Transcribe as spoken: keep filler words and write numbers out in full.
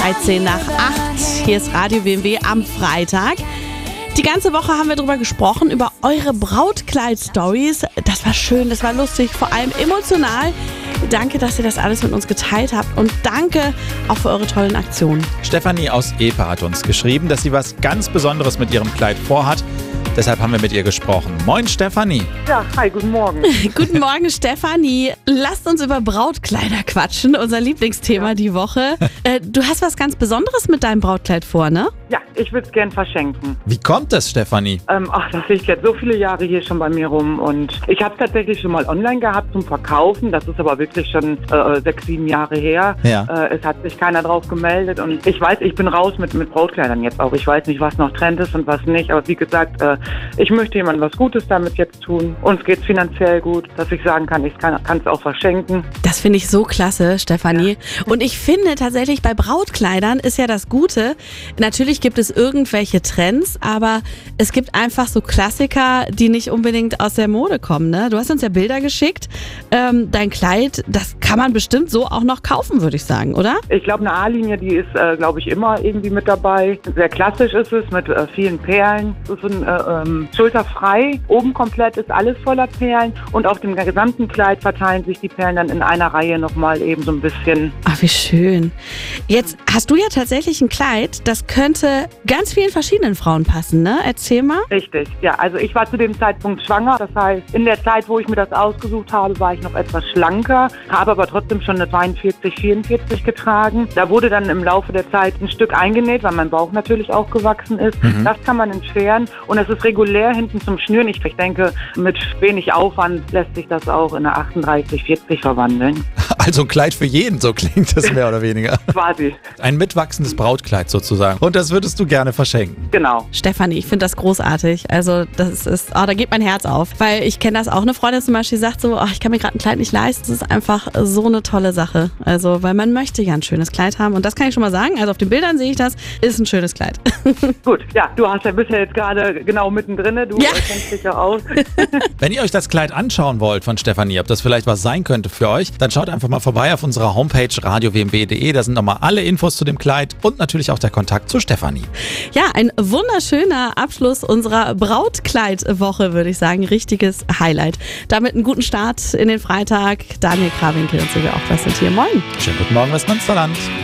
dreizehn nach acht. Hier ist Radio W M W am Freitag. Die ganze Woche haben wir darüber gesprochen, über eure Brautkleid-Stories. Das war schön, das war lustig, vor allem emotional. Danke, dass ihr das alles mit uns geteilt habt und danke auch für eure tollen Aktionen. Stefanie aus Epe hat uns geschrieben, dass sie was ganz Besonderes mit ihrem Kleid vorhat. Deshalb haben wir mit ihr gesprochen. Moin Stefanie. Ja, hi, guten Morgen. Guten Morgen Stefanie. Lasst uns über Brautkleider quatschen, unser Lieblingsthema ja. die Woche. Äh, du hast was ganz Besonderes mit deinem Brautkleid vor, ne? Ja, ich würde es gern verschenken. Wie kommt das, Stefanie? Ähm, ach, das liegt jetzt so viele Jahre hier schon bei mir rum und ich habe es tatsächlich schon mal online gehabt zum Verkaufen. Das ist aber wirklich schon äh, sechs, sieben Jahre her. Ja. Äh, es hat sich keiner drauf gemeldet und ich weiß, ich bin raus mit, mit Brautkleidern jetzt auch. Ich weiß nicht, was noch Trend ist und was nicht, aber wie gesagt, äh, ich möchte jemandem was Gutes damit jetzt tun. Uns geht es finanziell gut, dass ich sagen kann, ich kann es auch verschenken. Das finde ich so klasse, Stefanie. Ja. Und ich finde tatsächlich, bei Brautkleidern ist ja das Gute, natürlich gibt es irgendwelche Trends, aber es gibt einfach so Klassiker, die nicht unbedingt aus der Mode kommen. Ne? Du hast uns ja Bilder geschickt. Ähm, dein Kleid, das kann man bestimmt so auch noch kaufen, würde ich sagen, oder? Ich glaube, eine A-Linie, die ist, äh, glaube ich, immer irgendwie mit dabei. Sehr klassisch ist es, mit äh, vielen Perlen. Es ist ein äh, ähm, schulterfrei. Oben komplett ist alles voller Perlen und auf dem gesamten Kleid verteilen sich die Perlen dann in einer Reihe nochmal eben so ein bisschen. Ach, wie schön. Jetzt hast du ja tatsächlich ein Kleid, das könnte ganz vielen verschiedenen Frauen passen, ne? Erzähl mal. Richtig, ja. Also ich war zu dem Zeitpunkt schwanger. Das heißt, in der Zeit, wo ich mir das ausgesucht habe, war ich noch etwas schlanker, habe aber trotzdem schon eine zweiundvierzig, vierundvierzig getragen. Da wurde dann im Laufe der Zeit ein Stück eingenäht, weil mein Bauch natürlich auch gewachsen ist. Mhm. Das kann man entfernen und es ist regulär hinten zum Schnüren. Ich denke, mit wenig Aufwand lässt sich das auch in eine achtunddreißig, vierzig verwandeln. Also ein Kleid für jeden, so klingt das mehr oder weniger. Quasi. Ein mitwachsendes Brautkleid sozusagen. Und das würdest du gerne verschenken. Genau. Stefanie, ich finde das großartig. Also das ist, oh, da geht mein Herz auf. Weil ich kenne das auch. Eine Freundin zum Beispiel sagt so, oh, ich kann mir gerade ein Kleid nicht leisten. Das ist einfach so eine tolle Sache. Also, weil man möchte ja ein schönes Kleid haben. Und das kann ich schon mal sagen. Also auf den Bildern sehe ich das, ist ein schönes Kleid. Gut, ja, du hast ja bisher jetzt gerade genau mittendrin. Du ja. kennst dich ja aus. Wenn ihr euch das Kleid anschauen wollt von Stefanie, ob das vielleicht was sein könnte für euch, dann schaut einfach mal vorbei auf unserer Homepage radio w m w punkt d e. Da sind nochmal alle Infos zu dem Kleid und natürlich auch der Kontakt zu Stefanie. Ja, ein wunderschöner Abschluss unserer Brautkleidwoche, würde ich sagen. Richtiges Highlight. Damit einen guten Start in den Freitag. Daniel Krawinkel und Silvia Ochler sind hier. Moin. Schönen guten Morgen, Westmünsterland.